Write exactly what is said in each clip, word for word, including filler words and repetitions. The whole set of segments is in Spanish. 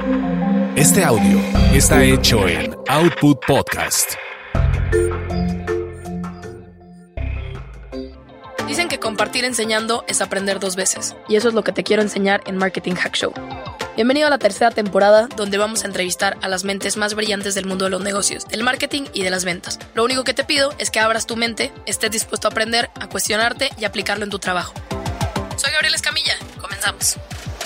Este audio está hecho en Output Podcast. Dicen que compartir enseñando es aprender dos veces, y eso es lo que te quiero enseñar en Marketing Hack Show. Bienvenido a la tercera temporada, donde vamos a entrevistar a las mentes más brillantes del mundo de los negocios, del marketing y de las ventas. Lo único que te pido es que abras tu mente, estés dispuesto a aprender, a cuestionarte y aplicarlo en tu trabajo. Soy Gabriel Escamilla, comenzamos.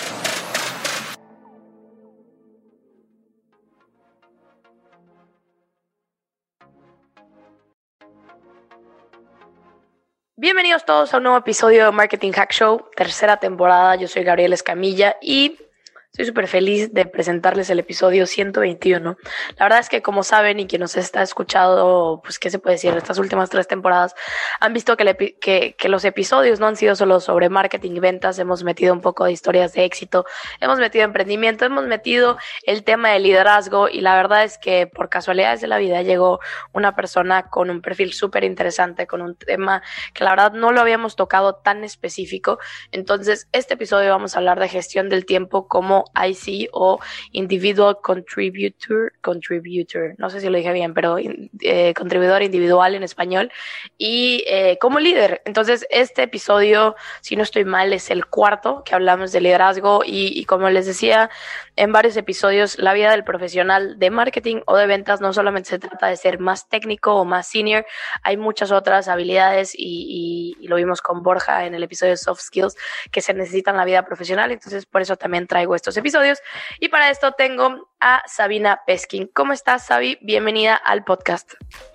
Bienvenidos todos a un nuevo episodio de Marketing Hack Show, tercera temporada. Yo soy Gabriel Escamilla y estoy súper feliz de presentarles el episodio ciento veintiuno. La verdad es que, como saben, y quien nos está escuchando, pues, ¿qué se puede decir? Estas últimas tres temporadas han visto que, le, que, que los episodios no han sido solo sobre marketing y ventas. Hemos metido un poco de historias de éxito, hemos metido emprendimiento, hemos metido el tema de liderazgo, y la verdad es que por casualidades de la vida llegó una persona con un perfil súper interesante, con un tema que la verdad no lo habíamos tocado tan específico. Entonces, este episodio vamos a hablar de gestión del tiempo como I C o Individual Contributor, Contributor, no sé si lo dije bien, pero eh, contribuidor individual en español, y eh, como líder. Entonces, este episodio, si no estoy mal, es el cuarto que hablamos de liderazgo, y, y como les decía en varios episodios, la vida del profesional de marketing o de ventas no solamente se trata de ser más técnico o más senior, hay muchas otras habilidades, y, y, y lo vimos con Borja en el episodio de Soft Skills, que se necesitan en la vida profesional. Entonces, por eso también traigo estos episodios, y para esto tengo a Sabina Peskin. ¿Cómo estás, Sabi? Bienvenida al podcast.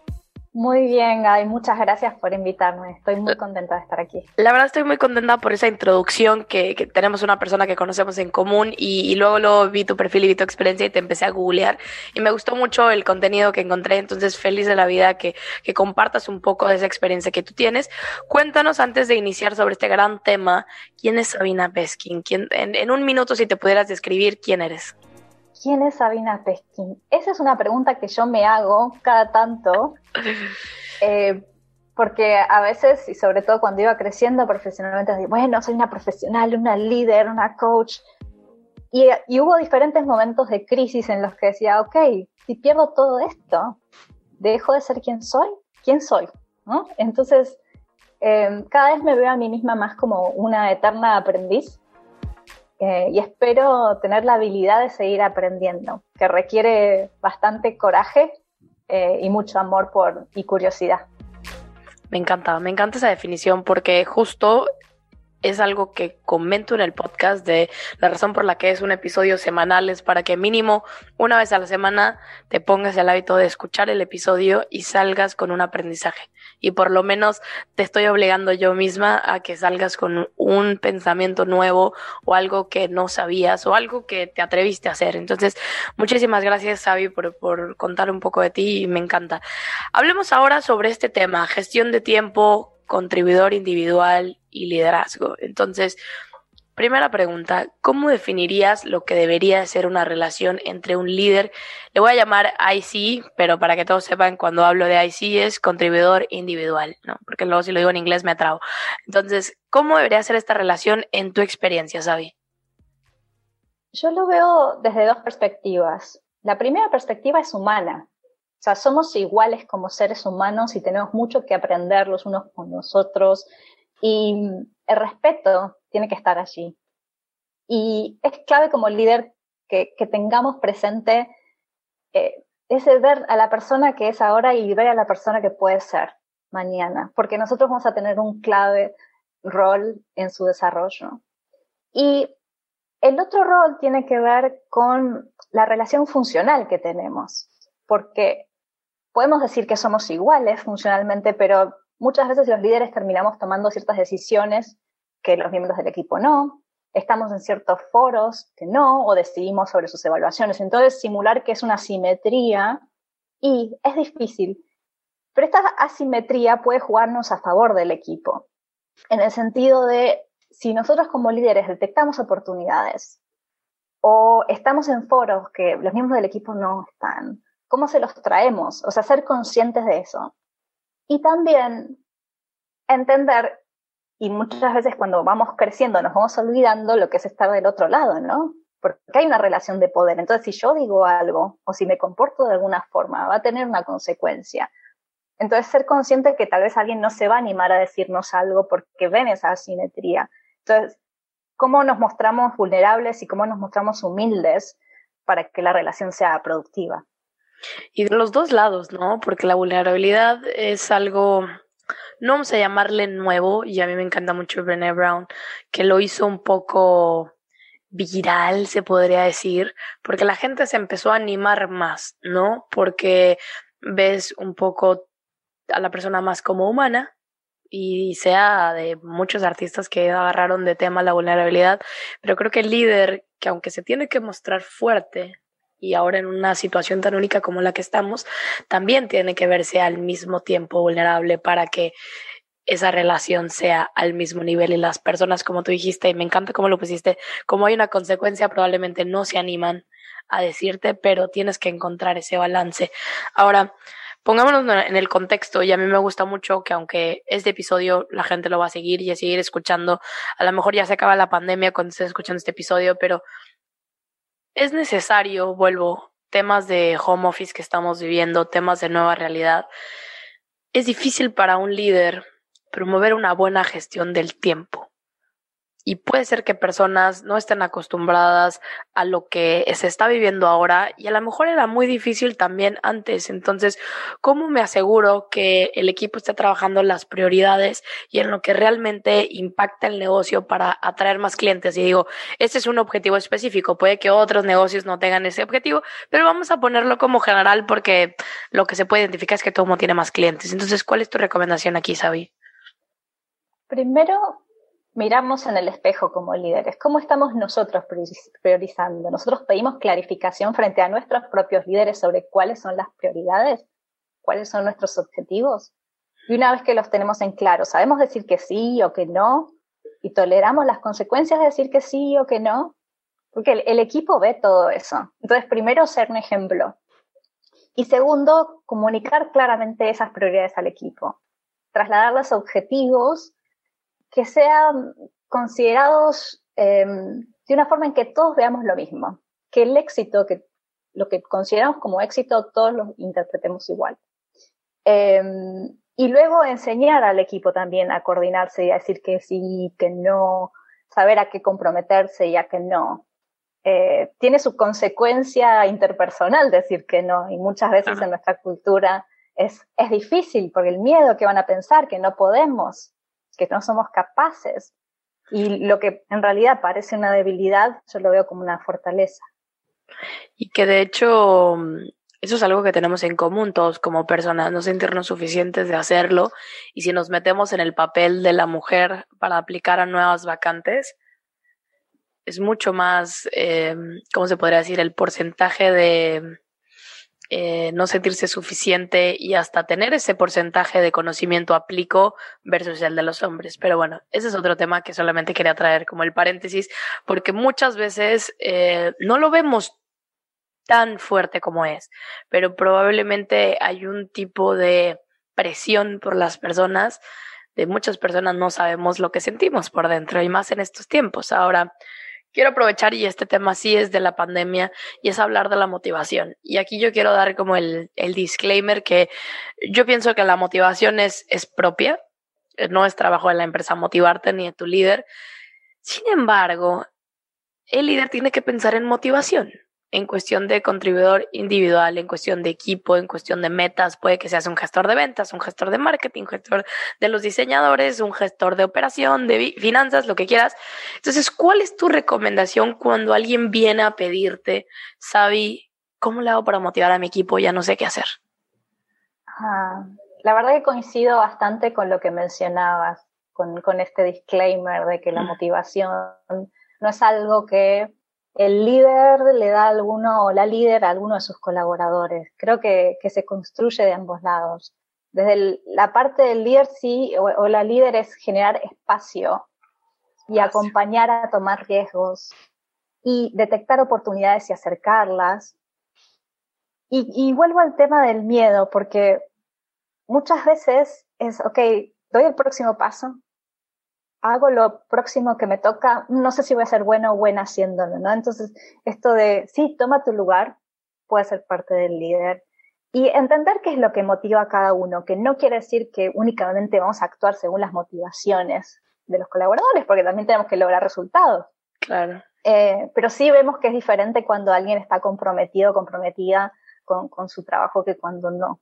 Muy bien, Gaby, muchas gracias por invitarme, estoy muy contenta de estar aquí. La verdad estoy muy contenta por esa introducción, que, que tenemos una persona que conocemos en común, y, y luego, luego vi tu perfil y vi tu experiencia y te empecé a googlear, y me gustó mucho el contenido que encontré. Entonces, feliz de la vida que, que compartas un poco de esa experiencia que tú tienes. Cuéntanos, antes de iniciar sobre este gran tema, ¿quién es Sabina Peskin? ¿Quién, en, en un minuto, si te pudieras describir, quién eres? ¿Quién es Sabina Peskin? Esa es una pregunta que yo me hago cada tanto, eh, porque a veces, y sobre todo cuando iba creciendo profesionalmente, digo, bueno, soy una profesional, una líder, una coach, y, y hubo diferentes momentos de crisis en los que decía, ok, si pierdo todo esto, ¿dejo de ser quien soy? ¿Quién soy? ¿No? Entonces, eh, cada vez me veo a mí misma más como una eterna aprendiz, Eh, y espero tener la habilidad de seguir aprendiendo, que requiere bastante coraje eh, y mucho amor por, y curiosidad. Me encanta, me encanta esa definición, porque justo es algo que comento en el podcast, de la razón por la que es un episodio semanal, es para que mínimo una vez a la semana te pongas el hábito de escuchar el episodio y salgas con un aprendizaje. Y por lo menos te estoy obligando yo misma a que salgas con un pensamiento nuevo, o algo que no sabías, o algo que te atreviste a hacer. Entonces, muchísimas gracias, Sabi, por, por contar un poco de ti, y me encanta. Hablemos ahora sobre este tema, gestión de tiempo, contribuidor individual y liderazgo. Entonces, primera pregunta, ¿cómo definirías lo que debería ser una relación entre un líder? Le voy a llamar I C, pero para que todos sepan, cuando hablo de I C es contribuidor individual, ¿no? Porque luego si lo digo en inglés me atrabo. Entonces, ¿cómo debería ser esta relación en tu experiencia, Sabi? Yo lo veo desde dos perspectivas. La primera perspectiva es humana. O sea, somos iguales como seres humanos y tenemos mucho que aprender los unos con los otros, y el respeto tiene que estar allí. Y es clave como líder que, que tengamos presente eh, ese ver a la persona que es ahora y ver a la persona que puede ser mañana, porque nosotros vamos a tener un clave rol en su desarrollo. Y el otro rol tiene que ver con la relación funcional que tenemos, porque podemos decir que somos iguales funcionalmente, pero muchas veces los líderes terminamos tomando ciertas decisiones que los miembros del equipo no, estamos en ciertos foros que no, o decidimos sobre sus evaluaciones. Entonces, simular que es una asimetría, y es difícil, pero esta asimetría puede jugarnos a favor del equipo, en el sentido de, si nosotros como líderes detectamos oportunidades, o estamos en foros que los miembros del equipo no están, ¿cómo se los traemos? O sea, ser conscientes de eso. Y también entender, y muchas veces cuando vamos creciendo nos vamos olvidando lo que es estar del otro lado, ¿no? porque hay una relación de poder. Entonces, si yo digo algo o si me comporto de alguna forma, va a tener una consecuencia. Entonces, ser consciente que tal vez alguien no se va a animar a decirnos algo porque ven esa asimetría. Entonces, ¿cómo nos mostramos vulnerables y cómo nos mostramos humildes para que la relación sea productiva? Y de los dos lados, ¿no? Porque la vulnerabilidad es algo, no vamos a llamarle nuevo, y a mí me encanta mucho Brené Brown, que lo hizo un poco viral, se podría decir, porque la gente se empezó a animar más, ¿no? Porque ves un poco a la persona más como humana, y sea de muchos artistas que agarraron de tema la vulnerabilidad, pero creo que el líder, que aunque se tiene que mostrar fuerte, y ahora en una situación tan única como la que estamos, también tiene que verse al mismo tiempo vulnerable para que esa relación sea al mismo nivel, y las personas, como tú dijiste, y me encanta cómo lo pusiste, como hay una consecuencia, probablemente no se animan a decirte, pero tienes que encontrar ese balance. Ahora, pongámonos en el contexto, y a mí me gusta mucho que aunque este episodio la gente lo va a seguir y a seguir escuchando, a lo mejor ya se acaba la pandemia cuando estés escuchando este episodio, pero es necesario, vuelvo, temas de home office que estamos viviendo, temas de nueva realidad. Es difícil para un líder promover una buena gestión del tiempo. Y puede ser que personas no estén acostumbradas a lo que se está viviendo ahora, y a lo mejor era muy difícil también antes. Entonces, ¿cómo me aseguro que el equipo esté trabajando las prioridades y en lo que realmente impacta el negocio para atraer más clientes? Y digo, este es un objetivo específico, puede que otros negocios no tengan ese objetivo, pero vamos a ponerlo como general porque lo que se puede identificar es que todo el mundo tiene más clientes. Entonces, ¿cuál es tu recomendación aquí, Sabi? Primero, miramos en el espejo como líderes. ¿Cómo estamos nosotros priorizando? Nosotros pedimos clarificación frente a nuestros propios líderes sobre cuáles son las prioridades, cuáles son nuestros objetivos. Y una vez que los tenemos en claro, sabemos decir que sí o que no, y toleramos las consecuencias de decir que sí o que no, porque el, el equipo ve todo eso. Entonces, primero, ser un ejemplo. Y segundo, comunicar claramente esas prioridades al equipo. Trasladar los objetivos que sean considerados eh, de una forma en que todos veamos lo mismo, que el éxito, que lo que consideramos como éxito, todos lo interpretemos igual. Eh, y luego enseñar al equipo también a coordinarse y a decir que sí, que no, saber a qué comprometerse y a qué no. Eh, tiene su consecuencia interpersonal decir que no, y muchas veces en nuestra cultura es, es difícil porque el miedo que van a pensar que no podemos, que no somos capaces, y lo que en realidad parece una debilidad, yo lo veo como una fortaleza. Y que de hecho eso es algo que tenemos en común todos como personas, no sentirnos suficientes de hacerlo, y si nos metemos en el papel de la mujer para aplicar a nuevas vacantes, es mucho más, eh, ¿cómo se podría decir? El porcentaje de Eh, no sentirse suficiente y hasta tener ese porcentaje de conocimiento aplico versus el de los hombres. Pero bueno, ese es otro tema que solamente quería traer como el paréntesis, porque muchas veces eh, no lo vemos tan fuerte como es, pero probablemente hay un tipo de presión por las personas. De muchas personas no sabemos lo que sentimos por dentro, y más en estos tiempos. Ahora, quiero aprovechar, y este tema sí es de la pandemia, y es hablar de la motivación. Y aquí yo quiero dar como el, el disclaimer que yo pienso que la motivación es, es propia, no es trabajo de la empresa motivarte ni de tu líder. Sin embargo, el líder tiene que pensar en motivación, en cuestión de contribuidor individual, en cuestión de equipo, en cuestión de metas. Puede que seas un gestor de ventas, un gestor de marketing, un gestor de los diseñadores, un gestor de operación, de finanzas, lo que quieras. Entonces, ¿cuál es tu recomendación cuando alguien viene a pedirte, Sabi, ¿cómo le hago para motivar a mi equipo? Ya no sé qué hacer. Ah, la verdad que coincido bastante con lo que mencionabas, con, con este disclaimer de que la motivación no es algo que el líder le da a alguno, o la líder a alguno de sus colaboradores. Creo que, que se construye de ambos lados. Desde el, la parte del líder sí, o, o la líder es generar espacio y acompañar a tomar riesgos y detectar oportunidades y acercarlas. Y, y vuelvo al tema del miedo, porque muchas veces es, ok, doy el próximo paso, hago lo próximo que me toca, no sé si voy a ser bueno o buena haciéndolo, ¿no? Entonces, esto de, sí, toma tu lugar, puede ser parte del líder. Y entender qué es lo que motiva a cada uno, que no quiere decir que únicamente vamos a actuar según las motivaciones de los colaboradores, porque también tenemos que lograr resultados. Claro. Eh, pero sí vemos que es diferente cuando alguien está comprometido o comprometida con, con su trabajo que cuando no.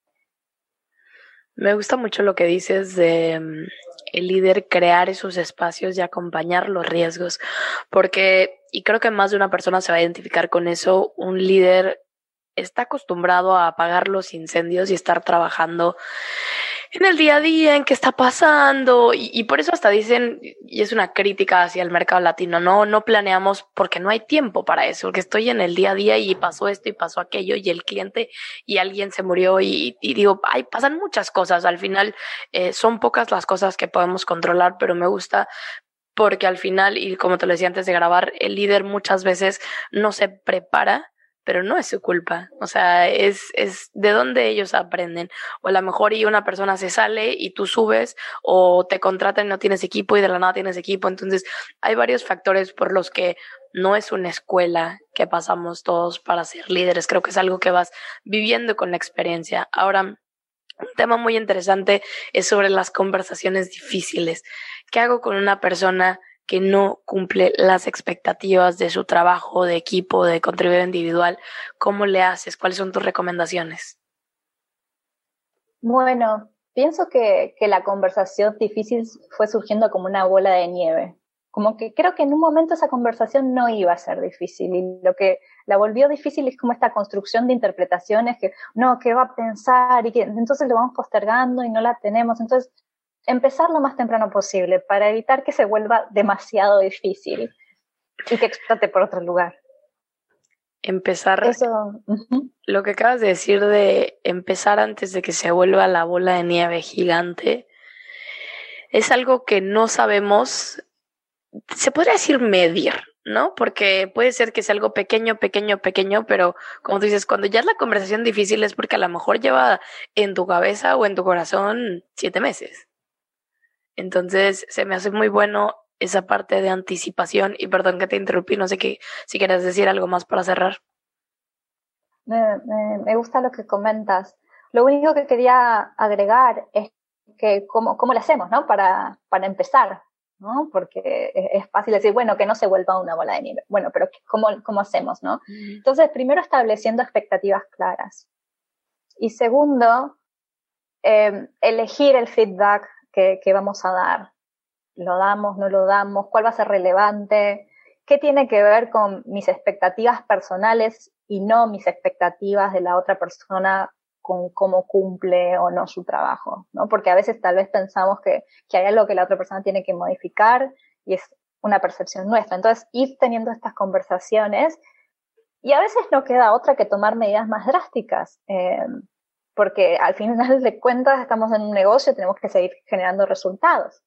Me gusta mucho lo que dices de um, el líder crear esos espacios y acompañar los riesgos, porque, y creo que más de una persona se va a identificar con eso, un líder está acostumbrado a apagar los incendios y estar trabajando en el día a día, en qué está pasando, y, y por eso hasta dicen, y es una crítica hacia el mercado latino, no, no planeamos porque no hay tiempo para eso, porque estoy en el día a día y pasó esto y pasó aquello y el cliente y alguien se murió y, y digo, ay, pasan muchas cosas, al final eh, son pocas las cosas que podemos controlar, pero me gusta porque al final, y como te lo decía antes de grabar, el líder muchas veces no se prepara, pero no es su culpa, o sea, es, es de dónde ellos aprenden, o a lo mejor y una persona se sale y tú subes, o te contratan y no tienes equipo y de la nada tienes equipo, entonces hay varios factores por los que no es una escuela que pasamos todos para ser líderes, creo que es algo que vas viviendo con la experiencia. Ahora, un tema muy interesante es sobre las conversaciones difíciles. ¿Qué hago con una persona que no cumple las expectativas de su trabajo, de equipo, de contribuidor individual? ¿Cómo le haces? ¿Cuáles son tus recomendaciones? Bueno, pienso que, que la conversación difícil fue surgiendo como una bola de nieve. Como que creo que en un momento esa conversación no iba a ser difícil y lo que la volvió difícil es como esta construcción de interpretaciones que no, ¿qué va a pensar? Y que entonces lo vamos postergando y no la tenemos. Entonces, empezar lo más temprano posible para evitar que se vuelva demasiado difícil y que explote por otro lugar. Empezar, Eso, uh-huh. Lo que acabas de decir de empezar antes de que se vuelva la bola de nieve gigante, es algo que no sabemos, se podría decir medir, ¿no? Porque puede ser que sea algo pequeño, pequeño, pequeño, pero como tú dices, cuando ya es la conversación difícil es porque a lo mejor lleva en tu cabeza o en tu corazón siete meses. Entonces se me hace muy bueno esa parte de anticipación y perdón que te interrumpí, no sé qué, si quieres decir algo más para cerrar. Me, me, me gusta lo que comentas. Lo único que quería agregar es que cómo, cómo le hacemos, ¿no? Para, para empezar, ¿no? Porque es, es fácil decir, bueno, que no se vuelva una bola de nieve. Bueno, pero ¿cómo, cómo hacemos, no? Entonces, primero estableciendo expectativas claras. Y segundo, eh, elegir el feedback que, que vamos a dar. ¿Lo damos, no lo damos? ¿Cuál va a ser relevante? ¿Qué tiene que ver con mis expectativas personales y no mis expectativas de la otra persona con cómo cumple o no su trabajo, ¿no? Porque a veces tal vez pensamos que, que hay algo que la otra persona tiene que modificar y es una percepción nuestra. Entonces, ir teniendo estas conversaciones y a veces no queda otra que tomar medidas más drásticas, eh, porque al final de cuentas estamos en un negocio y tenemos que seguir generando resultados.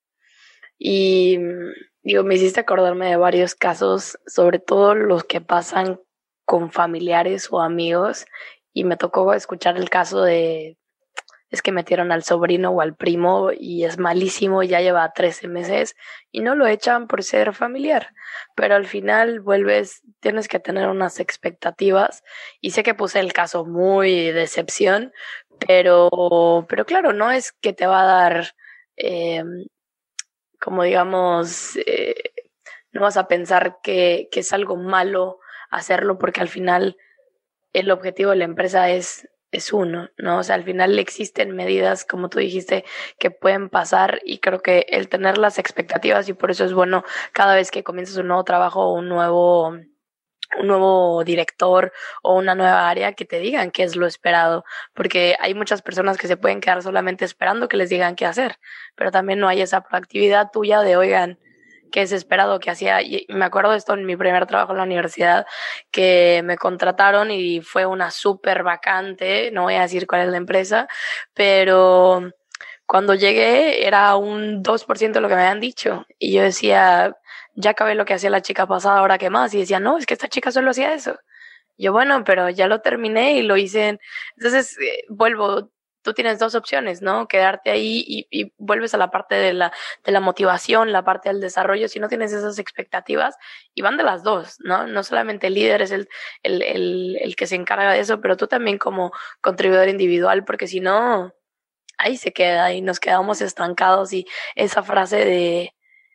Y digo, me hiciste acordarme de varios casos, sobre todo los que pasan con familiares o amigos, y me tocó escuchar el caso de, es que metieron al sobrino o al primo y es malísimo, ya lleva trece meses y no lo echan por ser familiar, pero al final vuelves, tienes que tener unas expectativas y sé que puse el caso muy decepción, pero, pero claro, no es que te va a dar... Eh, como digamos, eh, no vas a pensar que, que es algo malo hacerlo porque al final el objetivo de la empresa es, es uno, ¿no? O sea, al final existen medidas, como tú dijiste, que pueden pasar y creo que el tener las expectativas y por eso es bueno cada vez que comienzas un nuevo trabajo o un nuevo... un nuevo director o una nueva área que te digan qué es lo esperado, porque hay muchas personas que se pueden quedar solamente esperando que les digan qué hacer, pero también no hay esa proactividad tuya de, oigan, qué es esperado que hacía. Y me acuerdo de esto en mi primer trabajo en la universidad, que me contrataron y fue una súper vacante, no voy a decir cuál es la empresa, pero cuando llegué era un dos por ciento de lo que me habían dicho y yo decía, ya acabé lo que hacía la chica pasada, ahora qué más, y decía, no, es que esta chica solo hacía eso. Yo, bueno, pero ya lo terminé y lo hice en... Entonces, eh, vuelvo, tú tienes dos opciones, ¿no? Quedarte ahí y, y vuelves a la parte de la, de la motivación, la parte del desarrollo, si no tienes esas expectativas, y van de las dos, ¿no? No solamente el líder es el, el, el, el que se encarga de eso, pero tú también como contribuidor individual, porque si no, ahí se queda y nos quedamos estancados, y esa frase de,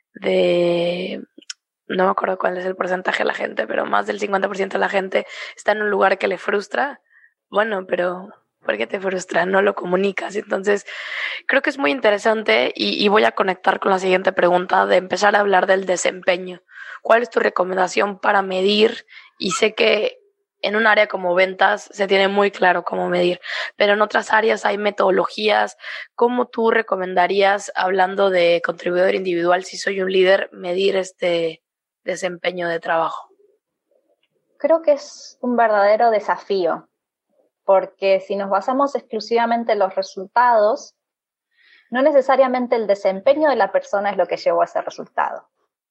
de, no me acuerdo cuál es el porcentaje de la gente, pero más del cincuenta por ciento de la gente está en un lugar que le frustra. Bueno, pero ¿por qué te frustra? No lo comunicas. Entonces, creo que es muy interesante y, y voy a conectar con la siguiente pregunta de empezar a hablar del desempeño. ¿Cuál es tu recomendación para medir? Y sé que en un área como ventas se tiene muy claro cómo medir, pero en otras áreas hay metodologías. ¿Cómo tú recomendarías, hablando de contribuidor individual, si soy un líder, medir este desempeño de trabajo? Creo que es un verdadero desafío, porque si nos basamos exclusivamente en los resultados, no necesariamente el desempeño de la persona es lo que llevó a ese resultado.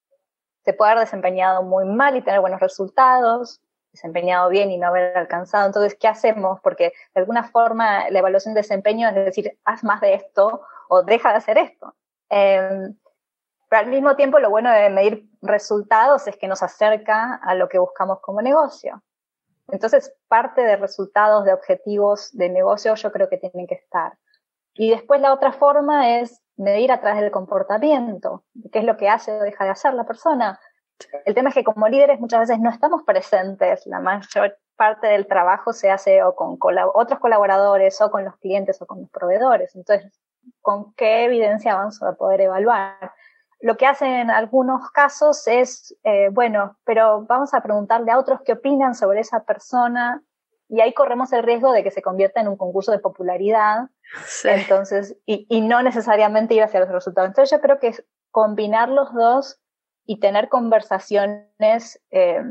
Se puede haber desempeñado muy mal y tener buenos resultados, desempeñado bien y no haber alcanzado. Entonces, ¿qué hacemos? Porque de alguna forma la evaluación de desempeño es decir, haz más de esto o deja de hacer esto. Eh, pero al mismo tiempo lo bueno de medir resultados es que nos acerca a lo que buscamos como negocio. Entonces, parte de resultados, de objetivos de negocio, yo creo que tienen que estar. Y después la otra forma es medir a través del comportamiento, qué es lo que hace o deja de hacer la persona. El tema es que como líderes muchas veces no estamos presentes, la mayor parte del trabajo se hace o con colab- otros colaboradores o con los clientes o con los proveedores. Entonces, ¿con qué evidencia vamos a poder evaluar? Lo que hacen en algunos casos es, eh, bueno, pero vamos a preguntarle a otros qué opinan sobre esa persona, y ahí corremos el riesgo de que se convierta en un concurso de popularidad, sí. Entonces, y, y no necesariamente ir hacia los resultados. Entonces yo creo que es combinar los dos y tener conversaciones eh,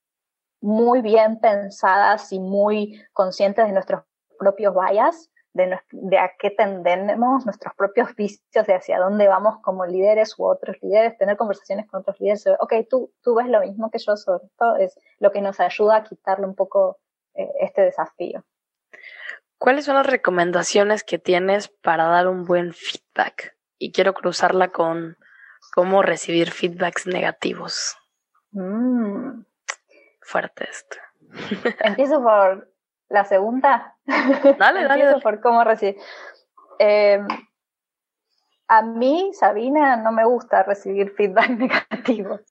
muy bien pensadas y muy conscientes de nuestros propios bias, de, nuestro, de a qué tendemos, nuestros propios vicios, de hacia dónde vamos como líderes u otros líderes, tener conversaciones con otros líderes sobre, ok, tú, tú ves lo mismo que yo sobre esto, es lo que nos ayuda a quitarle un poco eh, este desafío. ¿Cuáles son las recomendaciones que tienes para dar un buen feedback? Y quiero cruzarla con cómo recibir feedbacks negativos. Mm. Fuerte esto. Empiezo por la segunda. Dale, dale. Empiezo dale. por cómo recibir. Eh, a mí, Sabina, no me gusta recibir feedback negativo.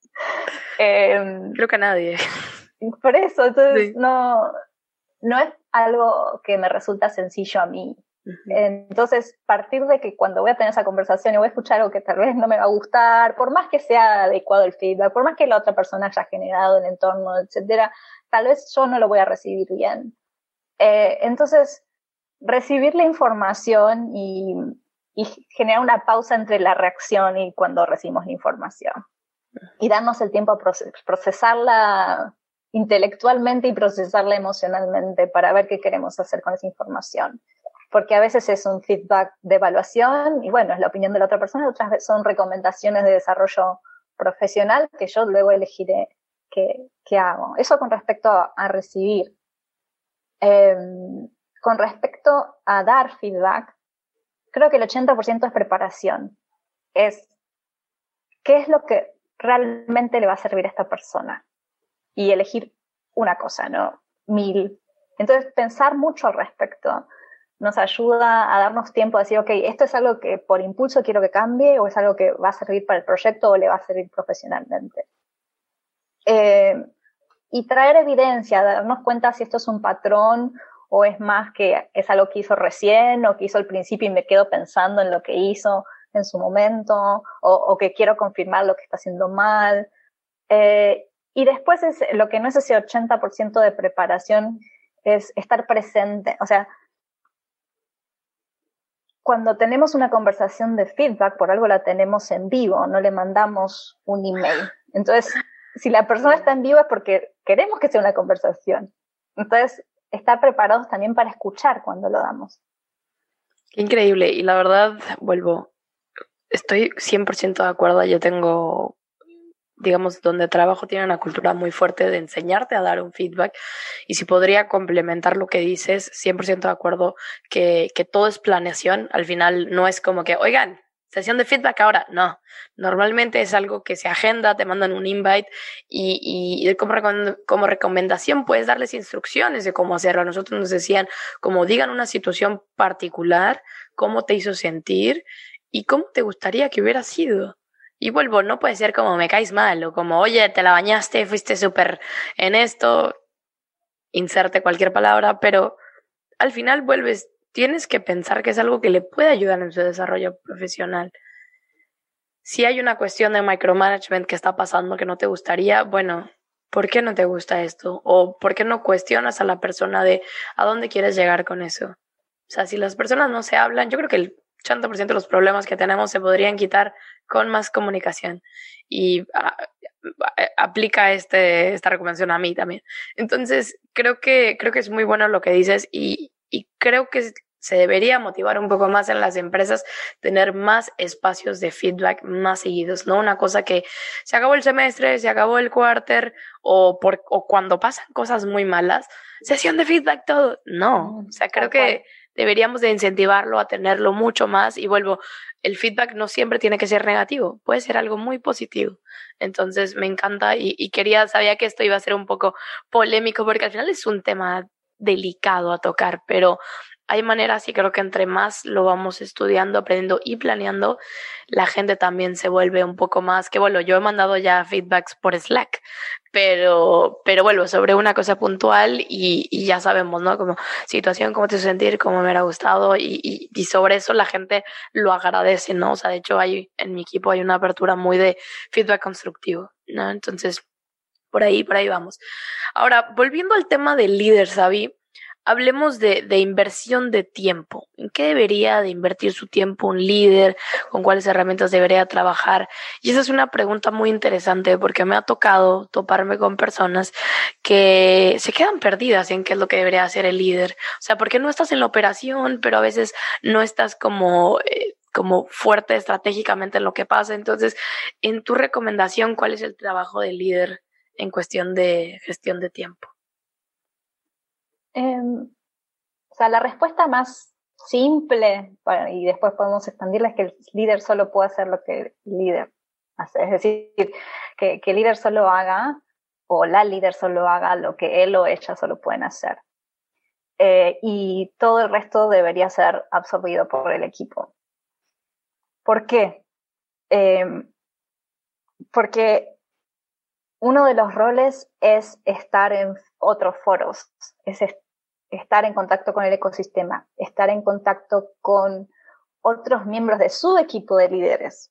Eh, Creo que a nadie. Por eso, entonces Sí. no, no es algo que me resulta sencillo a mí. Uh-huh. Entonces, partir de que cuando voy a tener esa conversación y voy a escuchar algo que tal vez no me va a gustar, por más que sea adecuado el feedback, por más que la otra persona haya generado el entorno, etcétera, tal vez yo no lo voy a recibir bien. Eh, entonces, recibir la información y, y generar una pausa entre la reacción y cuando recibimos la información. Y darnos el tiempo a proces- procesarla intelectualmente y procesarla emocionalmente para ver qué queremos hacer con esa información. Porque a veces es un feedback de evaluación y bueno, es la opinión de la otra persona, y otras veces son recomendaciones de desarrollo profesional que yo luego elegiré qué, qué hago. Eso con respecto a, a recibir. Eh, con respecto a dar feedback, creo que el ochenta por ciento es preparación. Es qué es lo que realmente le va a servir a esta persona. Y elegir una cosa, no mil. Entonces, pensar mucho al respecto nos ayuda a darnos tiempo a decir, ok, esto es algo que por impulso quiero que cambie, o es algo que va a servir para el proyecto o le va a servir profesionalmente. Eh, y traer evidencia, darnos cuenta si esto es un patrón o es más que es algo que hizo recién o que hizo al principio y me quedo pensando en lo que hizo en su momento, o, o que quiero confirmar lo que está haciendo mal. Eh, y después es, lo que no es ese ochenta por ciento de preparación es estar presente. O sea, cuando tenemos una conversación de feedback, por algo la tenemos en vivo, no le mandamos un email. Entonces, si la persona está en vivo es porque queremos que sea una conversación. Entonces, estar preparados también para escuchar cuando lo damos. Qué increíble. Y la verdad, vuelvo, estoy cien por ciento de acuerdo. Yo tengo digamos, donde trabajo tiene una cultura muy fuerte de enseñarte a dar un feedback. Y si podría complementar lo que dices, cien por ciento de acuerdo que, que todo es planeación. Al final no es como que, oigan, sesión de feedback ahora. No, normalmente es algo que se agenda, te mandan un invite y, y, y como, como recomendación puedes darles instrucciones de cómo hacerlo. A nosotros nos decían, como digan una situación particular, cómo te hizo sentir y cómo te gustaría que hubiera sido. Y vuelvo, no puede ser como me caes mal o como, oye, te la bañaste, fuiste súper en esto, inserte cualquier palabra, pero al final vuelves, tienes que pensar que es algo que le puede ayudar en su desarrollo profesional. Si hay una cuestión de micromanagement que está pasando que no te gustaría, bueno, ¿por qué no te gusta esto? O ¿por qué no cuestionas a la persona de a dónde quieres llegar con eso? O sea, si las personas no se hablan, yo creo que el ochenta por ciento de los problemas que tenemos se podrían quitar con más comunicación. Y a, a, aplica este, esta recomendación a mí también. Entonces, creo que, creo que es muy bueno lo que dices y, y creo que se debería motivar un poco más en las empresas tener más espacios de feedback más seguidos, no una cosa que se acabó el semestre, se acabó el quarter o, por, o cuando pasan cosas muy malas, sesión de feedback todo. No, o sea, creo que deberíamos de incentivarlo a tenerlo mucho más y vuelvo, el feedback no siempre tiene que ser negativo, puede ser algo muy positivo. Entonces me encanta y, y quería, sabía que esto iba a ser un poco polémico porque al final es un tema delicado a tocar, pero hay maneras y creo que entre más lo vamos estudiando, aprendiendo y planeando, la gente también se vuelve un poco más, que bueno, yo he mandado ya feedbacks por Slack, pero, pero vuelvo sobre una cosa puntual y, y ya sabemos, ¿no? Como situación, cómo te hace sentir, cómo me hubiera gustado y, y, y sobre eso la gente lo agradece, ¿no? O sea, de hecho hay, en mi equipo hay una apertura muy de feedback constructivo, ¿no? Entonces, por ahí, por ahí vamos. Ahora, volviendo al tema del líder, Xavi, hablemos de, de inversión de tiempo. ¿En qué debería de invertir su tiempo un líder? ¿Con cuáles herramientas debería trabajar? Y esa es una pregunta muy interesante porque me ha tocado toparme con personas que se quedan perdidas en qué es lo que debería hacer el líder. O sea, porque no estás en la operación, pero a veces no estás como... Eh, como fuerte estratégicamente en lo que pasa. Entonces, en tu recomendación, ¿cuál es el trabajo del líder en cuestión de gestión de tiempo? Eh, o sea, la respuesta más simple, bueno, y después podemos expandirla, es que el líder solo puede hacer lo que el líder hace. Es decir, que, que el líder solo haga, o la líder solo haga lo que él o ella solo pueden hacer. Eh, y todo el resto debería ser absorbido por el equipo. ¿Por qué? Eh, porque uno de los roles es estar en otros foros, es estar en contacto con el ecosistema, estar en contacto con otros miembros de su equipo de líderes,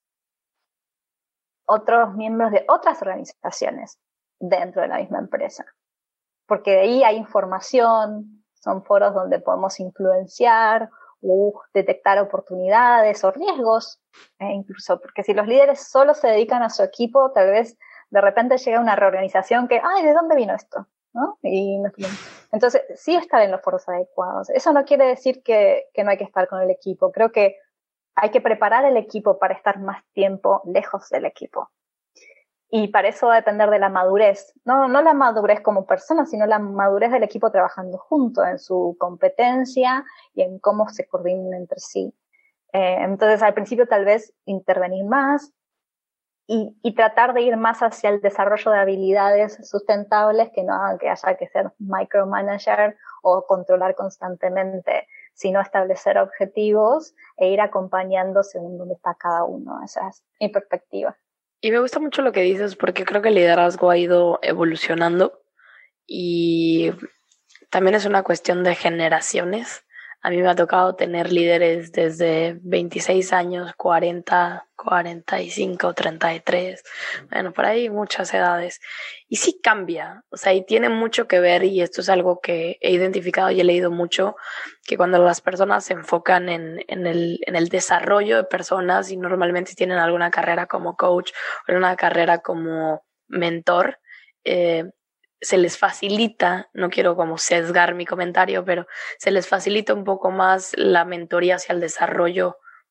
otros miembros de otras organizaciones dentro de la misma empresa. Porque de ahí hay información, son foros donde podemos influenciar o detectar oportunidades o riesgos, eh, incluso, porque si los líderes solo se dedican a su equipo, tal vez de repente llega una reorganización que, ay, ¿de dónde vino esto? ¿No? Y entonces, sí estar en los foros adecuados. Eso no quiere decir que, que no hay que estar con el equipo. Creo que hay que preparar el equipo para estar más tiempo lejos del equipo. Y para eso va a depender de la madurez. No, no la madurez como persona, sino la madurez del equipo trabajando junto en su competencia y en cómo se coordinan entre sí. Eh, entonces, al principio tal vez intervenir más, Y, y tratar de ir más hacia el desarrollo de habilidades sustentables que no hagan que haya que ser micromanager o controlar constantemente, sino establecer objetivos e ir acompañando según dónde está cada uno. Esa es mi perspectiva. Y me gusta mucho lo que dices porque creo que el liderazgo ha ido evolucionando y también es una cuestión de generaciones. A mí me ha tocado tener líderes desde veintiséis años, cuarenta, cuarenta y cinco, treinta y tres, bueno, por ahí muchas edades. Y sí cambia, o sea, y tiene mucho que ver, y esto es algo que he identificado y he leído mucho, que cuando las personas se enfocan en, en, el, en el desarrollo de personas y normalmente tienen alguna carrera como coach o una carrera como mentor, eh, se les facilita, no quiero como sesgar mi comentario, pero se les facilita un poco más la mentoría hacia el desarrollo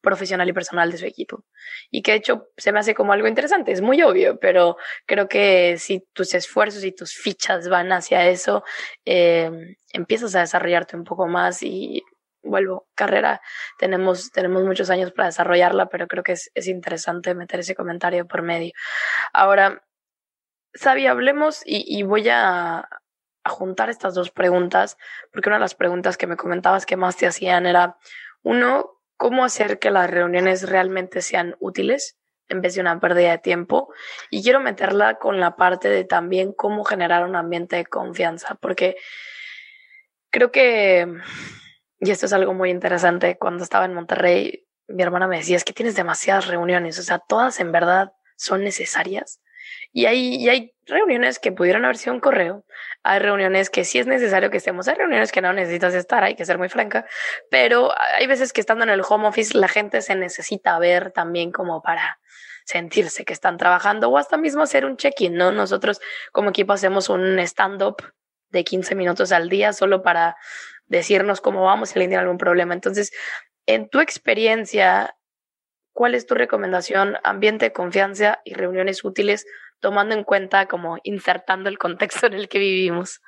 profesional y personal de su equipo. Y que de hecho se me hace como algo interesante, es muy obvio, pero creo que si tus esfuerzos y tus fichas van hacia eso, eh, empiezas a desarrollarte un poco más y vuelvo, carrera, tenemos, tenemos muchos años para desarrollarla, pero creo que es, es interesante meter ese comentario por medio. Ahora, Xavi, hablemos y, y voy a, a juntar estas dos preguntas, porque una de las preguntas que me comentabas que más te hacían era, uno, ¿cómo hacer que las reuniones realmente sean útiles en vez de una pérdida de tiempo? Y quiero meterla con la parte de también cómo generar un ambiente de confianza, porque creo que, y esto es algo muy interesante, cuando estaba en Monterrey, mi hermana me decía, es que tienes demasiadas reuniones, o sea, todas en verdad son necesarias. Y hay, y hay reuniones que pudieron haber sido un correo, hay reuniones que sí es necesario que estemos, hay reuniones que no necesitas estar, hay que ser muy franca, pero hay veces que estando en el home office la gente se necesita ver también como para sentirse que están trabajando o hasta mismo hacer un check-in, ¿no? Nosotros como equipo hacemos un stand-up de quince minutos al día solo para decirnos cómo vamos si alguien tiene algún problema. Entonces, en tu experiencia, ¿cuál es tu recomendación? Ambiente de confianza y reuniones útiles, tomando en cuenta, como insertando el contexto en el que vivimos.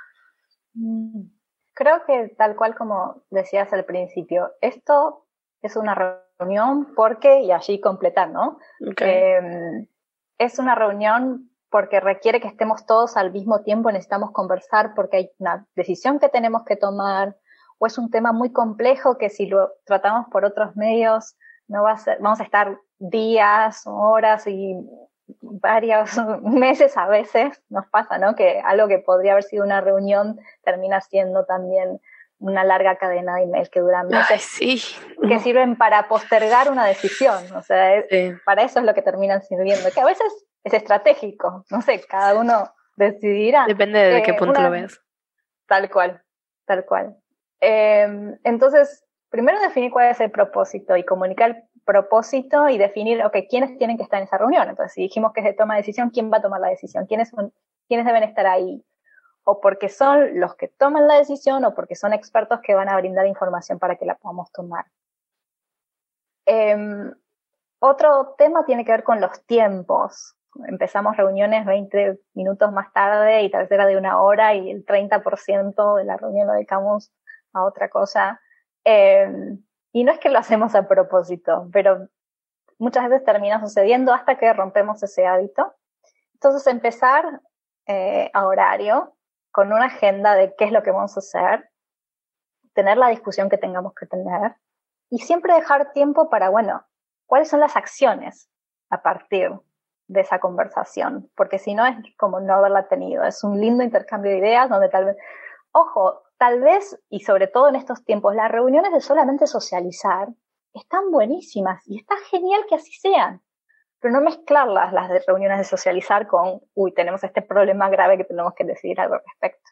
Creo que tal cual como decías al principio, esto es una reunión porque, y allí completar, ¿no? Okay. Eh, es una reunión porque requiere que estemos todos al mismo tiempo, necesitamos conversar porque hay una decisión que tenemos que tomar, o es un tema muy complejo que si lo tratamos por otros medios, no va a ser, vamos a estar días, horas y varios meses a veces, nos pasa, ¿no? Que algo que podría haber sido una reunión termina siendo también una larga cadena de emails que duran meses. Ay, sí. Que sirven para postergar una decisión, o sea, es, sí. Para eso es lo que terminan sirviendo, que a veces es estratégico, no sé, cada uno decidirá. Depende de eh, qué punto una, lo veas. Tal cual, tal cual. Eh, entonces, primero definir cuál es el propósito y comunicar el propósito y definir, ok, quiénes tienen que estar en esa reunión. Entonces, si dijimos que es de toma de decisión, ¿quién va a tomar la decisión? ¿Quiénes, son, quiénes deben estar ahí? O porque son los que toman la decisión o porque son expertos que van a brindar información para que la podamos tomar. Eh, otro tema tiene que ver con los tiempos. Empezamos reuniones veinte minutos más tarde y tercera de una hora y el treinta por ciento de la reunión lo dedicamos a otra cosa. Eh, y no es que lo hacemos a propósito, pero muchas veces termina sucediendo hasta que rompemos ese hábito. Entonces empezar eh, a horario, con una agenda de qué es lo que vamos a hacer, tener la discusión que tengamos que tener y siempre dejar tiempo para, bueno, cuáles son las acciones a partir de esa conversación, porque si no es como no haberla tenido, es un lindo intercambio de ideas donde tal vez, ojo, tal vez, y sobre todo en estos tiempos, las reuniones de solamente socializar están buenísimas y está genial que así sean, pero no mezclarlas, las de reuniones de socializar con, uy, tenemos este problema grave que tenemos que decidir algo al respecto.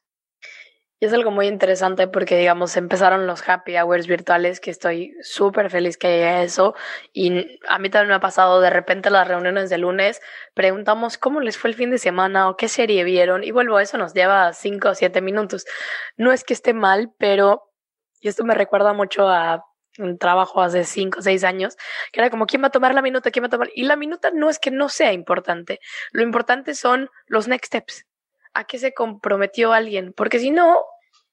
Y es algo muy interesante porque, digamos, empezaron los happy hours virtuales, que estoy súper feliz que haya eso. Y a mí también me ha pasado de repente las reuniones de lunes, preguntamos cómo les fue el fin de semana o qué serie vieron. Y vuelvo, eso nos lleva cinco o siete minutos. No es que esté mal, pero, y esto me recuerda mucho a un trabajo hace cinco o seis años, que era como, ¿quién va a tomar la minuta? ¿Quién va a tomar? Y la minuta no es que no sea importante. Lo importante son los next steps. ¿A qué se comprometió alguien? Porque si no,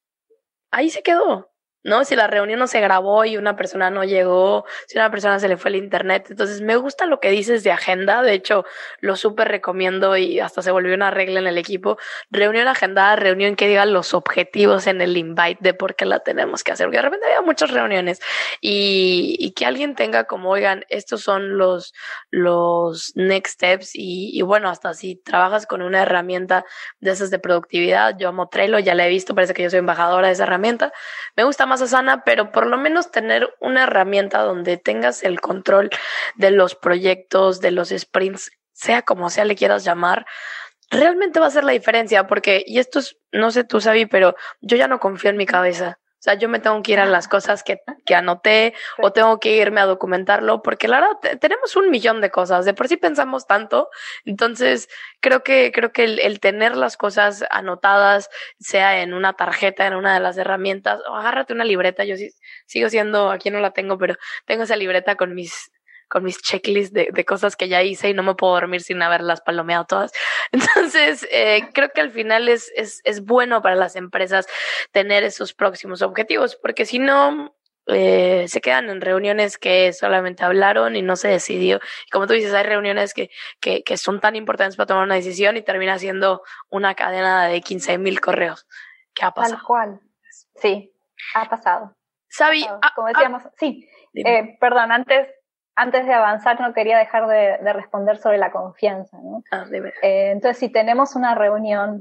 ahí se quedó, ¿no? Si la reunión no se grabó y una persona no llegó, si a una persona se le fue el internet. Entonces, me gusta lo que dices de agenda. De hecho, lo súper recomiendo y hasta se volvió una regla en el equipo. Reunión agendada, reunión que diga los objetivos en el invite de por qué la tenemos que hacer. Porque de repente había muchas reuniones y, y que alguien tenga como, oigan, estos son los, los next steps y, y bueno, hasta si trabajas con una herramienta de esas de productividad, yo amo Trello, ya la he visto, parece que yo soy embajadora de esa herramienta. Me gusta más Asana, pero por lo menos tener una herramienta donde tengas el control de los proyectos, de los sprints, sea como sea le quieras llamar, realmente va a hacer la diferencia, porque, y esto es, no sé tú, Xavi, pero yo ya no confío en mi cabeza. O sea, yo me tengo que ir a las cosas que, que anoté sí. o tengo que irme a documentarlo porque la verdad te, tenemos un millón de cosas. De por sí pensamos tanto. Entonces, creo que, creo que el, el tener las cosas anotadas, sea en una tarjeta, en una de las herramientas, o agárrate una libreta. Yo sí, sigo siendo, aquí no la tengo, pero tengo esa libreta con mis con mis checklists de, de cosas que ya hice y no me puedo dormir sin haberlas palomeado todas. Entonces, eh, creo que al final es, es, es bueno para las empresas tener esos próximos objetivos, porque si no, eh, se quedan en reuniones que solamente hablaron y no se decidió. Y como tú dices, hay reuniones que, que, que son tan importantes para tomar una decisión y termina siendo una cadena de quince mil correos. ¿Qué ha pasado? Tal cual. Sí, ha pasado. Sabi, ah, como decíamos, ah, sí, eh, perdón, antes Antes de avanzar, no quería dejar de, de responder sobre la confianza, ¿no? Ah, dime. Eh, entonces, si tenemos una reunión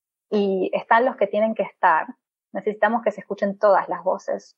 y están los que tienen que estar, necesitamos que se escuchen todas las voces.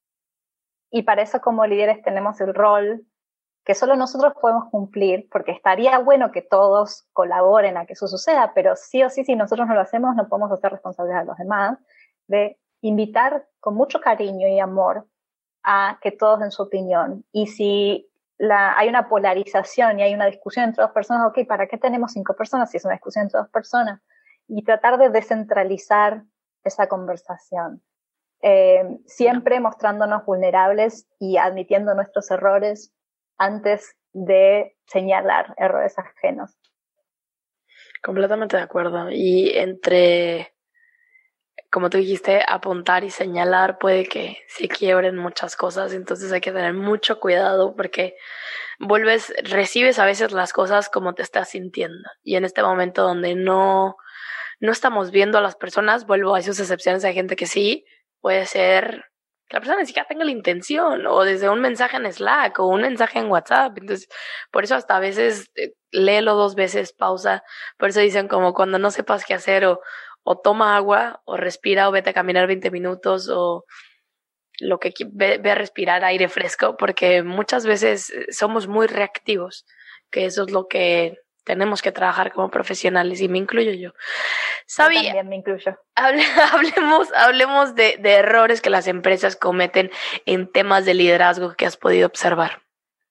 Y para eso, como líderes, tenemos el rol que solo nosotros podemos cumplir, porque estaría bueno que todos colaboren a que eso suceda, pero sí o sí, si nosotros no lo hacemos, no podemos hacer responsables a los demás, de invitar con mucho cariño y amor a que todos den su opinión. Y si La, hay una polarización y hay una discusión entre dos personas, ok, ¿para qué tenemos cinco personas si es una discusión entre dos personas? Y tratar de descentralizar esa conversación. Eh, siempre mostrándonos vulnerables y admitiendo nuestros errores antes de señalar errores ajenos. Completamente de acuerdo. Y entre, como tú dijiste, apuntar y señalar puede que se quiebren muchas cosas, entonces hay que tener mucho cuidado porque vuelves, recibes a veces las cosas como te estás sintiendo. Y en este momento donde no, no estamos viendo a las personas, vuelvo a esas excepciones, hay gente que sí, puede ser que la persona ni siquiera tenga la intención, o desde un mensaje en Slack o un mensaje en WhatsApp. Entonces, por eso hasta a veces eh, léelo dos veces, pausa. Por eso dicen como cuando no sepas qué hacer o o toma agua, o respira, o vete a caminar veinte minutos, o lo que ve, ve a respirar aire fresco, porque muchas veces somos muy reactivos, que eso es lo que tenemos que trabajar como profesionales, y me incluyo yo. Sabi, yo también me incluyo. Hable, hablemos, hablemos de, de errores que las empresas cometen en temas de liderazgo que has podido observar.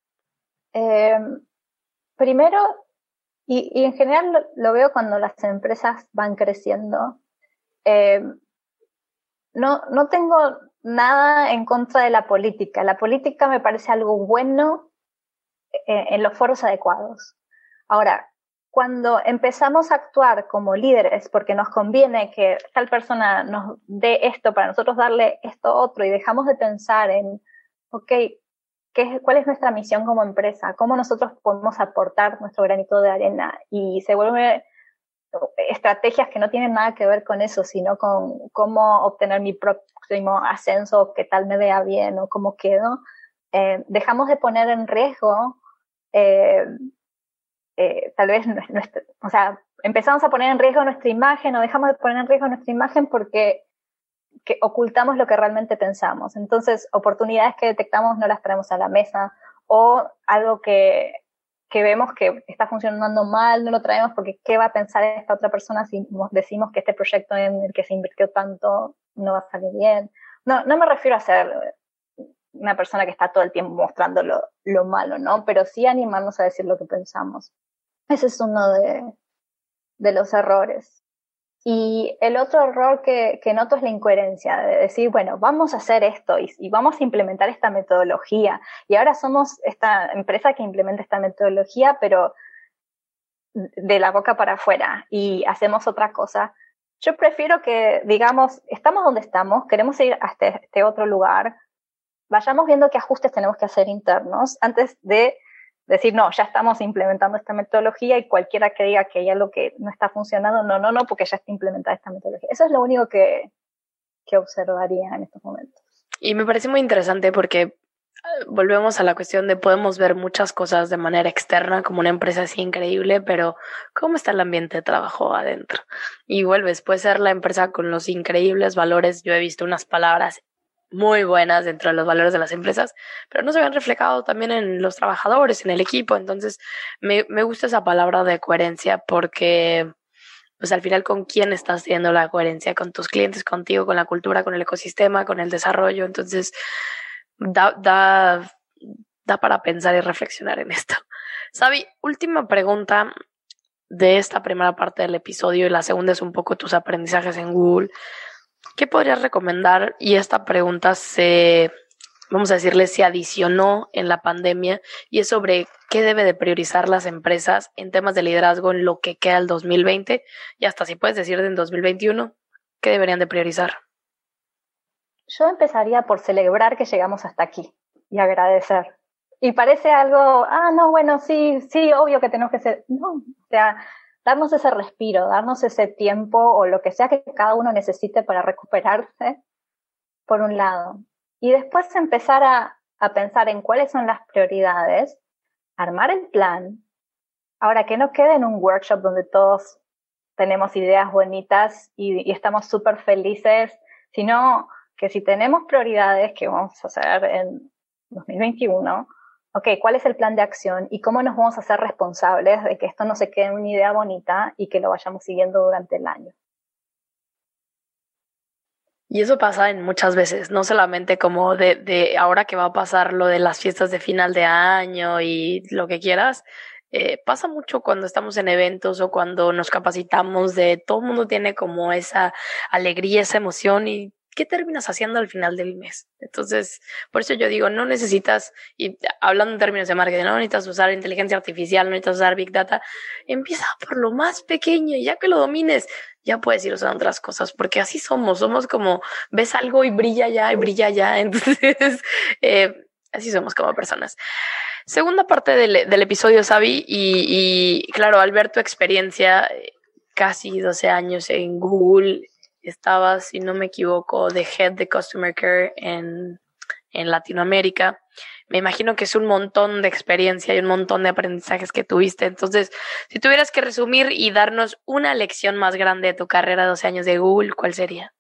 Eh, primero, Y, y en general lo, lo veo cuando las empresas van creciendo. Eh, no, no tengo nada en contra de la política. La política me parece algo bueno en, en los foros adecuados. Ahora, cuando empezamos a actuar como líderes porque nos conviene que tal persona nos dé esto para nosotros darle esto otro y dejamos de pensar en, ok, ¿Qué, ¿cuál es nuestra misión como empresa? ¿Cómo nosotros podemos aportar nuestro granito de arena? Y se vuelven estrategias que no tienen nada que ver con eso, sino con cómo obtener mi próximo ascenso, qué tal me vea bien o cómo quedo. Eh, dejamos de poner en riesgo, eh, eh, tal vez, nuestra, o sea, empezamos a poner en riesgo nuestra imagen o dejamos de poner en riesgo nuestra imagen porque que ocultamos lo que realmente pensamos. Entonces, oportunidades que detectamos no las traemos a la mesa, o algo que, que vemos que está funcionando mal, no lo traemos porque ¿qué va a pensar esta otra persona si decimos que este proyecto en el que se invirtió tanto no va a salir bien? No, no me refiero a ser una persona que está todo el tiempo mostrando lo, lo malo, ¿no? Pero sí animarnos a decir lo que pensamos. Ese es uno de, de los errores. Y el otro error que, que noto es la incoherencia, de decir, bueno, vamos a hacer esto y, y vamos a implementar esta metodología. Y ahora somos esta empresa que implementa esta metodología, pero de la boca para afuera, y hacemos otra cosa. Yo prefiero que, digamos, estamos donde estamos, queremos ir a este, este otro lugar, vayamos viendo qué ajustes tenemos que hacer internos antes de decir, no, ya estamos implementando esta metodología y cualquiera que diga que hay algo que no está funcionando, no, no, no, porque ya está implementada esta metodología. Eso es lo único que, que observaría en estos momentos. Y me parece muy interesante porque volvemos a la cuestión de podemos ver muchas cosas de manera externa como una empresa así increíble, pero ¿cómo está el ambiente de trabajo adentro? Y vuelves, puede ser la empresa con los increíbles valores. Yo he visto unas palabras muy buenas dentro de los valores de las empresas, pero no se ven reflejados también en los trabajadores, en el equipo. Entonces me, me gusta esa palabra de coherencia porque pues al final con quién estás teniendo la coherencia, con tus clientes, contigo, con la cultura, con el ecosistema, con el desarrollo. Entonces, da, da, da para pensar y reflexionar en esto. Sabi, última pregunta de esta primera parte del episodio, y la segunda es un poco tus aprendizajes en Google. ¿Qué podrías recomendar? Y esta pregunta se, vamos a decirle, se adicionó en la pandemia, y es sobre qué debe de priorizar las empresas en temas de liderazgo en lo que queda del dos mil veinte, y hasta si puedes decir en dos mil veintiuno, ¿qué deberían de priorizar? Yo empezaría por celebrar que llegamos hasta aquí y agradecer. Y parece algo, ah, no, bueno, sí, sí, obvio que tenemos que ser, no, o sea, darnos ese respiro, darnos ese tiempo o lo que sea que cada uno necesite para recuperarse, por un lado. Y después empezar a, a pensar en cuáles son las prioridades, armar el plan. Ahora, que no quede en un workshop donde todos tenemos ideas bonitas y, y estamos súper felices, sino que si tenemos prioridades que vamos a hacer en dos mil veintiuno, ok, ¿cuál es el plan de acción y cómo nos vamos a hacer responsables de que esto no se quede en una idea bonita y que lo vayamos siguiendo durante el año? Y eso pasa en muchas veces, no solamente como de, de ahora que va a pasar lo de las fiestas de final de año y lo que quieras, eh, pasa mucho cuando estamos en eventos o cuando nos capacitamos, de todo el mundo tiene como esa alegría, esa emoción, y ¿qué terminas haciendo al final del mes? Entonces, por eso yo digo, no necesitas, y hablando en términos de marketing, no necesitas usar inteligencia artificial, no necesitas usar Big Data. Empieza por lo más pequeño, y ya que lo domines, ya puedes ir usando otras cosas, porque así somos, somos como, ves algo y brilla ya, y brilla ya, entonces, eh, así somos como personas. Segunda parte del, del episodio, Sabi, y, y claro, al ver tu experiencia, casi doce años en Google, estabas, si no me equivoco, de Head de Customer Care en, en Latinoamérica. Me imagino que es un montón de experiencia y un montón de aprendizajes que tuviste. Entonces, si tuvieras que resumir y darnos una lección más grande de tu carrera de doce años de Google, ¿cuál sería?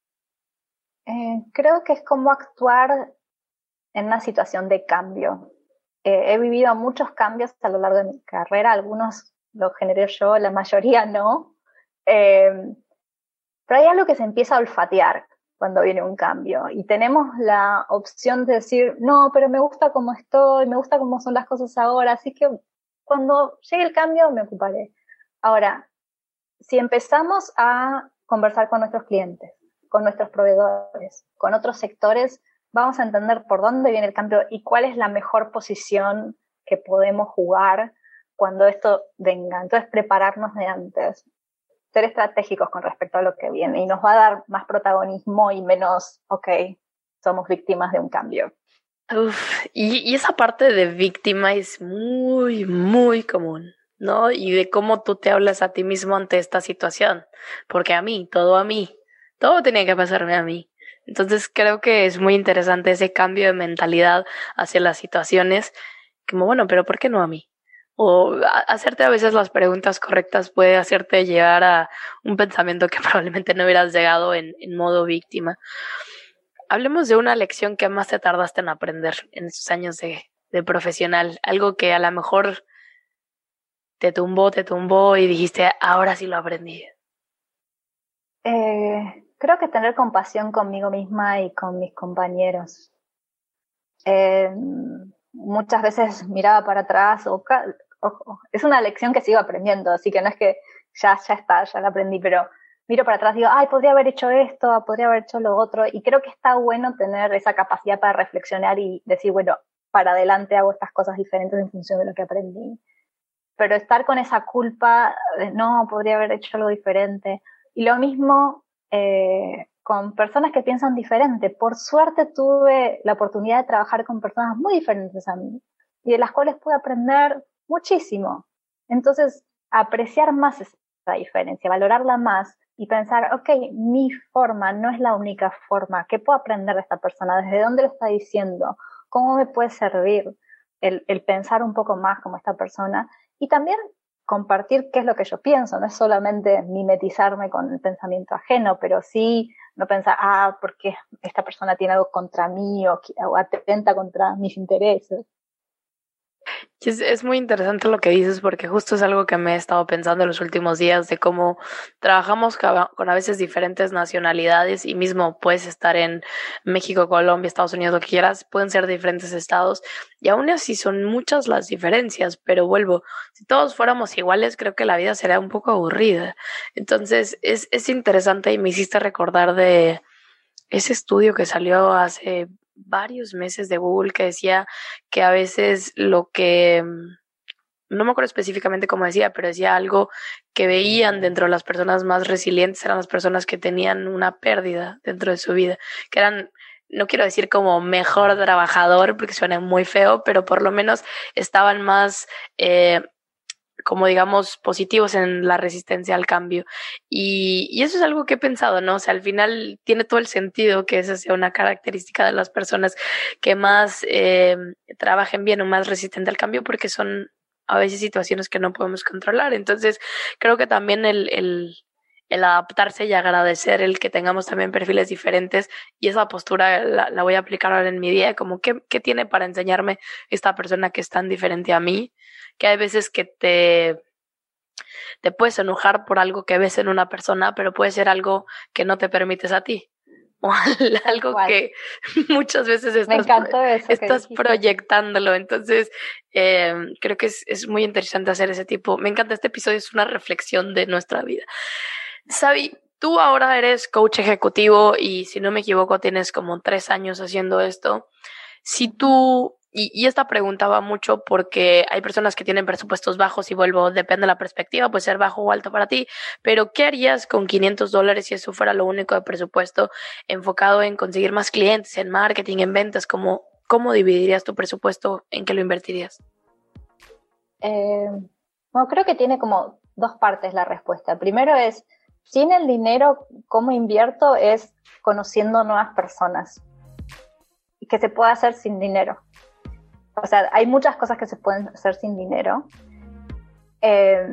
Eh, creo que es cómo actuar en una situación de cambio. Eh, he vivido muchos cambios a lo largo de mi carrera, algunos los generé yo, la mayoría no. Eh, pero hay algo que se empieza a olfatear cuando viene un cambio, y tenemos la opción de decir, no, pero me gusta cómo estoy, me gusta cómo son las cosas ahora, así que cuando llegue el cambio me ocuparé. Ahora, si empezamos a conversar con nuestros clientes, con nuestros proveedores, con otros sectores, vamos a entender por dónde viene el cambio y cuál es la mejor posición que podemos jugar cuando esto venga. Entonces, prepararnos de antes, ser estratégicos con respecto a lo que viene, y nos va a dar más protagonismo y menos, ok, somos víctimas de un cambio. Uf, y, y esa parte de víctima es muy, muy común, ¿no? Y de cómo tú te hablas a ti mismo ante esta situación, porque a mí, todo a mí, todo tenía que pasarme a mí. Entonces creo que es muy interesante ese cambio de mentalidad hacia las situaciones, como bueno, pero ¿por qué no a mí? O a- hacerte a veces las preguntas correctas puede hacerte llegar a un pensamiento que probablemente no hubieras llegado en, en modo víctima. Hablemos de una lección que más te tardaste en aprender en esos años de, de profesional, algo que a lo mejor te tumbó, te tumbó y dijiste, ahora sí lo aprendí. Eh, creo que tener compasión conmigo misma y con mis compañeros. Eh, muchas veces miraba para atrás, o, o, es una lección que sigo aprendiendo, así que no es que ya, ya está, ya la aprendí, pero miro para atrás y digo, ay, podría haber hecho esto, podría haber hecho lo otro, y creo que está bueno tener esa capacidad para reflexionar y decir, bueno, para adelante hago estas cosas diferentes en función de lo que aprendí. Pero estar con esa culpa de, no, podría haber hecho algo diferente. Y lo mismo eh, con personas que piensan diferente. Por suerte tuve la oportunidad de trabajar con personas muy diferentes a mí, y de las cuales pude aprender muchísimo. Entonces, apreciar más esa diferencia, valorarla más y pensar, ok, mi forma no es la única forma. ¿Qué puedo aprender de esta persona? ¿Desde dónde lo está diciendo? ¿Cómo me puede servir el, el pensar un poco más como esta persona? Y también compartir qué es lo que yo pienso. No es solamente mimetizarme con el pensamiento ajeno, pero sí no pensar, ah, porque esta persona tiene algo contra mí o, o atenta contra mis intereses. Es, es muy interesante lo que dices porque justo es algo que me he estado pensando en los últimos días de cómo trabajamos con a veces diferentes nacionalidades y mismo puedes estar en México, Colombia, Estados Unidos, lo que quieras, pueden ser diferentes estados y aún así son muchas las diferencias, pero vuelvo, si todos fuéramos iguales creo que la vida sería un poco aburrida. Entonces es, es interesante y me hiciste recordar de ese estudio que salió hace varios meses de Google que decía que a veces lo que, no me acuerdo específicamente cómo decía, pero decía algo que veían dentro de las personas más resilientes eran las personas que tenían una pérdida dentro de su vida, que eran, no quiero decir como mejor trabajador porque suena muy feo, pero por lo menos estaban más eh, como digamos positivos en la resistencia al cambio y, y eso es algo que he pensado, ¿no? O sea, al final tiene todo el sentido que esa sea una característica de las personas que más eh, trabajen bien o más resistentes al cambio porque son a veces situaciones que no podemos controlar, entonces creo que también el, el, el adaptarse y agradecer el que tengamos también perfiles diferentes y esa postura la, la voy a aplicar ahora en mi día, como ¿qué, qué tiene para enseñarme esta persona que es tan diferente a mí? Que hay veces que te, te puedes enojar por algo que ves en una persona, pero puede ser algo que no te permites a ti. O algo Igual. Que muchas veces estás, Me encantó eso que estás dijiste. proyectándolo. Entonces, eh, creo que es, es muy interesante hacer ese tipo. Me encanta este episodio, es una reflexión de nuestra vida. Sabi, tú ahora eres coach ejecutivo y si no me equivoco tienes como tres años haciendo esto. Si tú... Y, y esta pregunta va mucho porque hay personas que tienen presupuestos bajos y vuelvo, depende de la perspectiva, puede ser bajo o alto para ti, pero ¿qué harías con quinientos dólares si eso fuera lo único de presupuesto enfocado en conseguir más clientes, en marketing, en ventas? ¿Cómo, cómo dividirías tu presupuesto? ¿En qué lo invertirías? Eh, bueno, creo que tiene como dos partes la respuesta. Primero es, sin el dinero, ¿cómo invierto? Es conociendo nuevas personas. Y que se puede hacer sin dinero. O sea, hay muchas cosas que se pueden hacer sin dinero. Eh,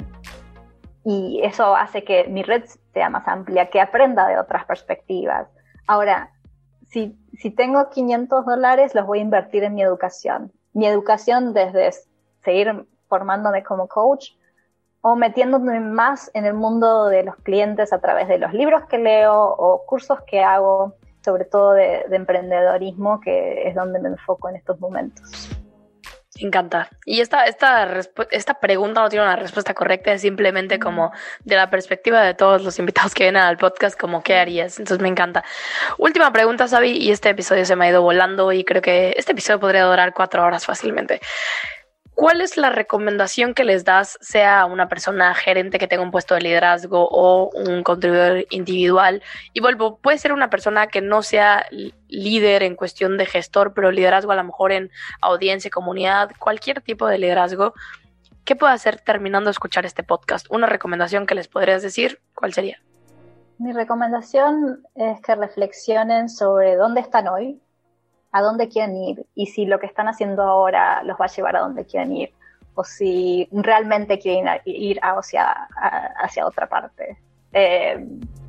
y eso hace que mi red sea más amplia, que aprenda de otras perspectivas. Ahora, si, si tengo quinientos dólares, los voy a invertir en mi educación. Mi educación desde seguir formándome como coach o metiéndome más en el mundo de los clientes a través de los libros que leo o cursos que hago, sobre todo de, de emprendedorismo, que es donde me enfoco en estos momentos. Me encanta. Y esta, esta, esta pregunta no tiene una respuesta correcta, es simplemente como de la perspectiva de todos los invitados que vienen al podcast, como ¿qué harías? Entonces me encanta. Última pregunta, Sabi, y este episodio se me ha ido volando y creo que este episodio podría durar cuatro horas fácilmente. ¿Cuál es la recomendación que les das, sea a una persona gerente que tenga un puesto de liderazgo o un contribuidor individual? Y vuelvo, puede ser una persona que no sea líder en cuestión de gestor, pero liderazgo a lo mejor en audiencia, comunidad, cualquier tipo de liderazgo. ¿Qué puede hacer terminando de escuchar este podcast? Una recomendación que les podrías decir, ¿cuál sería? Mi recomendación es que reflexionen sobre dónde están hoy, a dónde quieren ir y si lo que están haciendo ahora los va a llevar a dónde quieren ir o si realmente quieren ir hacia, hacia otra parte eh,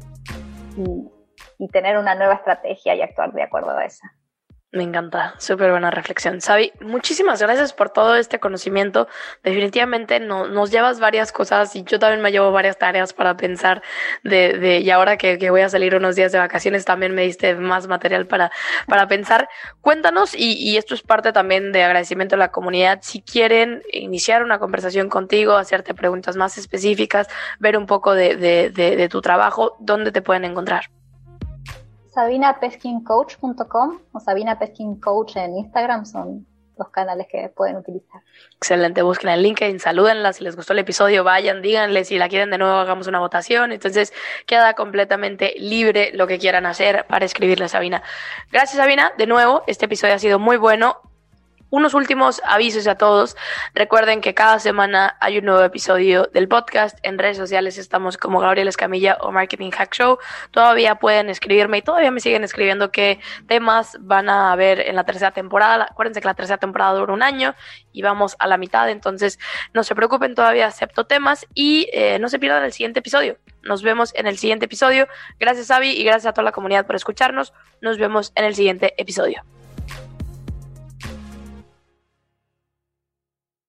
y, y tener una nueva estrategia y actuar de acuerdo a esa. Me encanta, súper buena reflexión. Sabi, muchísimas gracias por todo este conocimiento. Definitivamente no, nos llevas varias cosas y yo también me llevo varias tareas para pensar de, de y ahora que, que voy a salir unos días de vacaciones también me diste más material para, para pensar. Cuéntanos, y, y esto es parte también de agradecimiento a la comunidad, si quieren iniciar una conversación contigo, hacerte preguntas más específicas, ver un poco de, de, de, de tu trabajo, ¿dónde te pueden encontrar? sabina peskin coach punto com o Sabina Peskin Coach en Instagram son los canales que pueden utilizar. Excelente, busquen el LinkedIn, salúdenla, si les gustó el episodio, vayan, díganle, si la quieren de nuevo hagamos una votación, entonces queda completamente libre lo que quieran hacer para escribirle a Sabina. Gracias, Sabina, de nuevo, este episodio ha sido muy bueno. Unos últimos avisos a todos. Recuerden que cada semana hay un nuevo episodio del podcast. En redes sociales estamos como Gabriel Escamilla o Marketing Hack Show. Todavía pueden escribirme y todavía me siguen escribiendo qué temas van a haber en la tercera temporada. Acuérdense que la tercera temporada dura un año y vamos a la mitad. Entonces no se preocupen, todavía acepto temas y eh, no se pierdan el siguiente episodio. Nos vemos en el siguiente episodio. Gracias, Sabi, y gracias a toda la comunidad por escucharnos. Nos vemos en el siguiente episodio.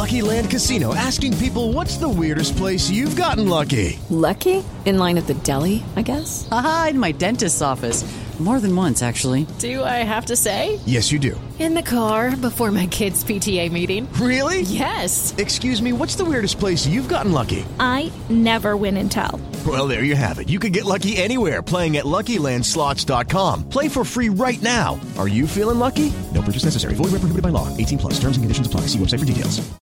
Lucky Land Casino, asking people, what's the weirdest place you've gotten lucky? Lucky? In line at the deli, I guess? Aha, in my dentist's office. More than once, actually. Do I have to say? Yes, you do. In the car before my kids' P T A meeting. Really? Yes. Excuse me, what's the weirdest place you've gotten lucky? I never win and tell. Well, there you have it. You can get lucky anywhere, playing at Lucky Land Slots dot com. Play for free right now. Are you feeling lucky? No purchase necessary. Void where prohibited by law. eighteen plus. Terms and conditions apply. See website for details.